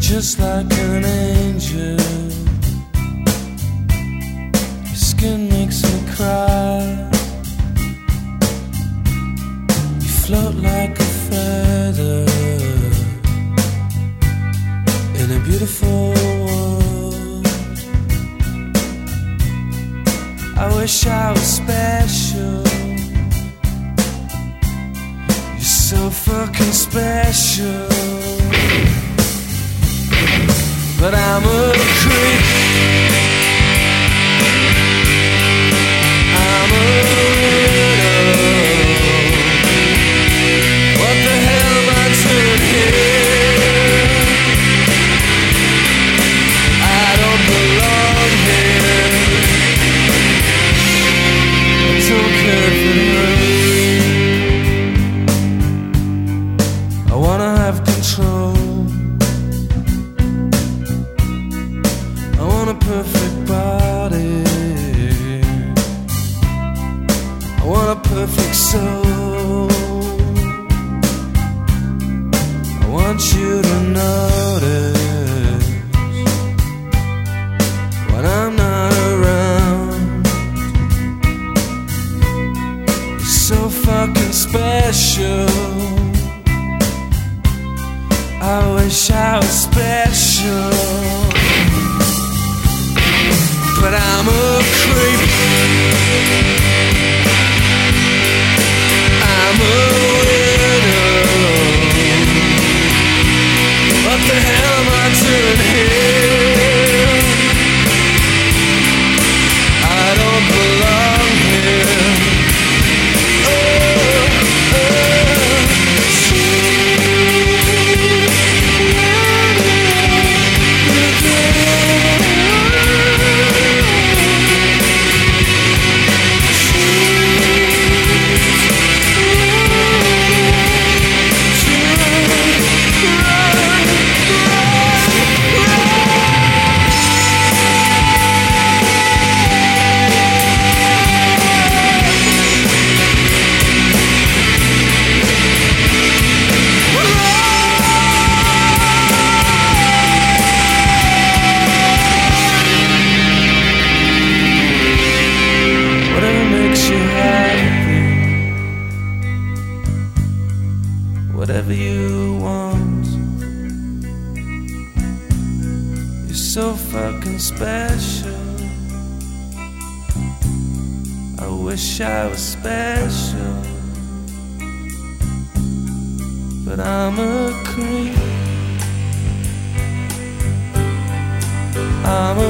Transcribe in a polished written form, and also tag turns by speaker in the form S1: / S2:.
S1: just like an angel. Your skin makes me cry. You float like a feather in a beautiful world. I wish I was special. You're so fucking special. But I'm a creep. I'm a widow. What the hell am I doing here? I don't belong here. I don't care for the rain. I wanna have control. I want a perfect body. I want a perfect soul. I want you to notice when I'm not around. You're so fucking special. I wish I was special. But I'm a creep. I'm a widow. What the hell am I doing here? I don't belong here. Whatever you want. You're so fucking special. I wish I was special. But I'm a creep. I'm a